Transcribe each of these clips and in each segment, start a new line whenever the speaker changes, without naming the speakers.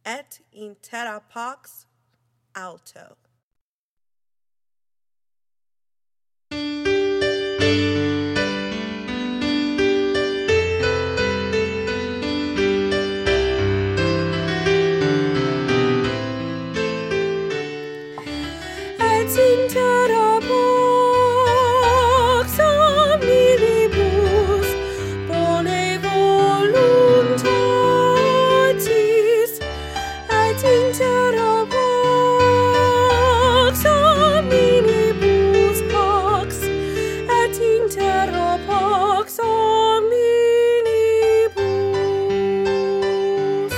et intera pax alto. Et intera pax omnibus bone voluntatis, et intera pax omnibus pax, et intera pax omnibus.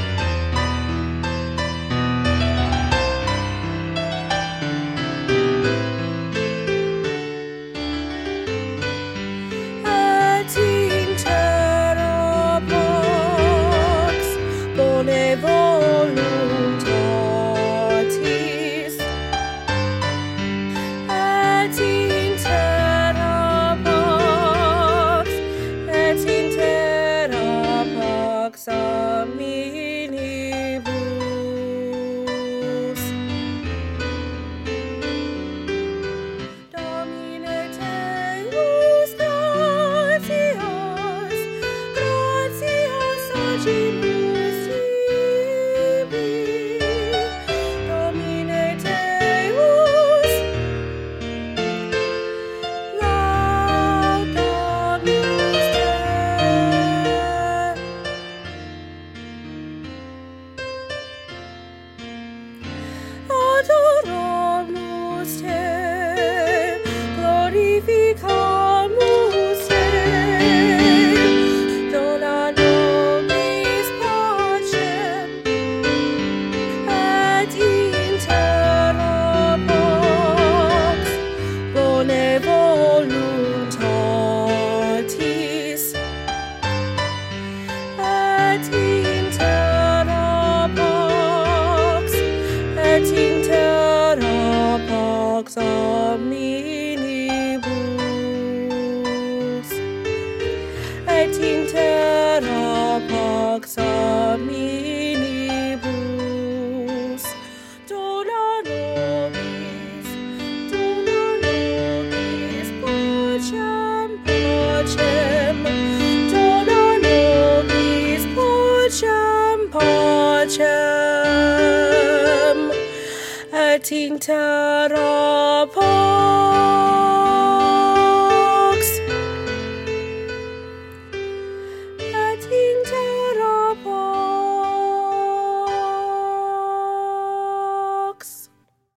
Et intera pax bone voluntatis, et intera pax omnibus. Domine Deus gratias, gratias agimus tibi. Domine Deus laudamus te. Adoramus te, glorificamus te, dona nobis pacem, et intera pax bone voluntatis, et intera pax omnibus, et intera pax omnibus, dona nobis pacem, dona nobis pacem, et intera pax